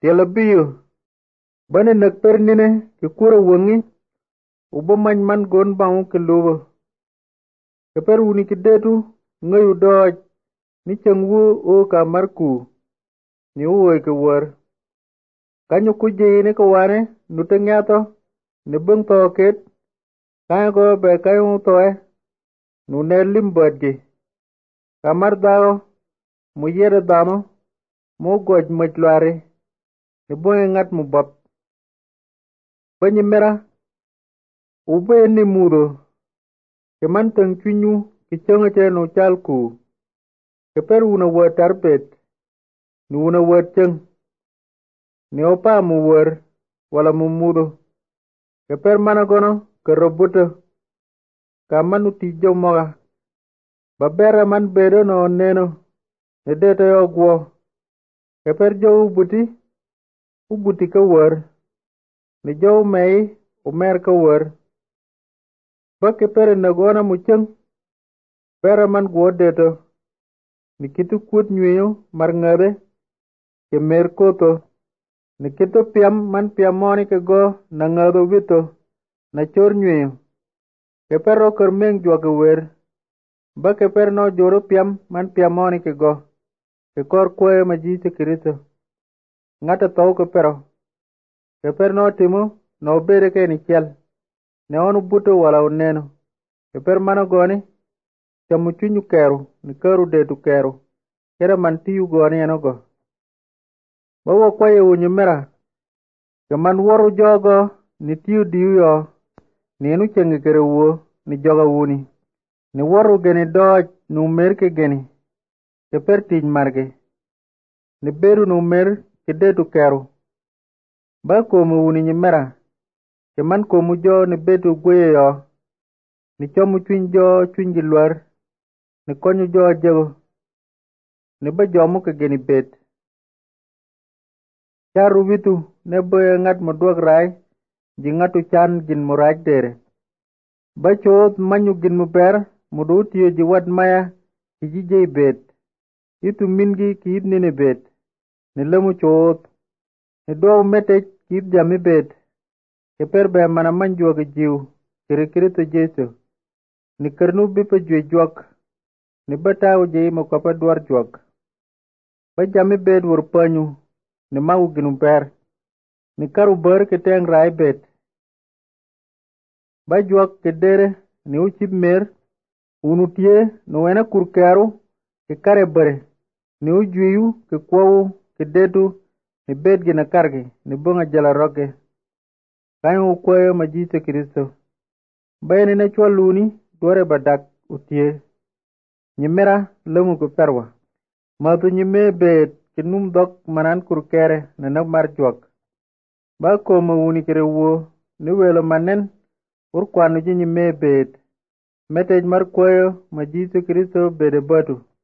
yala biyo bane nak pernine ke kura wangi ubo man gon bangu ke lobo ke per wuni ke detu ngayu doj ni changwu o ka marku ni uwe ke war kanyo kuje ne ko wane nuta ngato ne bang to ket kanyo ko be kanyo to nu ne limbadge kamar dao mu yere dano mu goj majlare ne boye ngat mu bab banyi mera ube ni mudo ke man tang chunyu ke changa che no chalku ke per una wa tarbet ni una wa chang ni opa mu war wala mu mudo ke per mana gono ke robuto ka manu ti jomoga babera man bedo no neno ne deta yo gwo ke per jo ubuti ka war ni jo mei umer ka war ba ke per na gona mu chang pera man gwo deto ni kitu kut nyuyo mar ngare ke mer koto ni kitu piam man piamoni ke go na ngado vito na chor nyuyo ke pero kermeng jwa ke wer ba ke per no joro piam man piamoni ke go ke kor kwe ma Jisu Kristo ngata tau ke pero ke per no timo no bere ke ni chel ne onu buto wala uneno ke per mano goni chamu chunyu keru ni keru detu keru kera man tiyu goni enogo bawo kwaye unyu mera ke man woru jogo ni tiyu diyu yo ni enu chenge kere uwo ni joga wuni ni woru geni doj nu mer ke geni ke per tij marge ni beru nu mer ke detu keru ba komu wuni nyimera ke man komu jo ni betu gwe yo ni chomu chuny jo chuny gi lwar ni konyu jo jego ni ba jomu ke geni bet charu vitu ne boye ngat mo duok rai ji ngatu chan gin muraj dere ba chot manyu gin muber mudu tiyo ji wad maya ki jijei bet itu mingi ki it nini bet ni lemu chot ni duwa metej ki it jami bet ke per be mana manjwa ke jiw kiri Kristo Jesu ni kernu bipa jwe jwak ni batawu je mo kapa duar jwak ba jami bet wur panyu ni mawu ginu ber ni karu ber ke teng rai bet ba jwak ke dere ni uchip mer unu tie no wena kurkeru ke kare bere ni ujuyu ke kwawu ke detu ni bet gina karge ni bunga jala roke kanyo ukwayo ma Jisu Kristo bayani na chwa luni dore badak utie nyimera lemu ko perwa matu nyime bet kinum dok manan kurkere na nak mar jwak ba ko ma wuni kere wo ni welo manen urkwanu ji nyime bet metej mar kwayo ma Jisu Kristo bede batu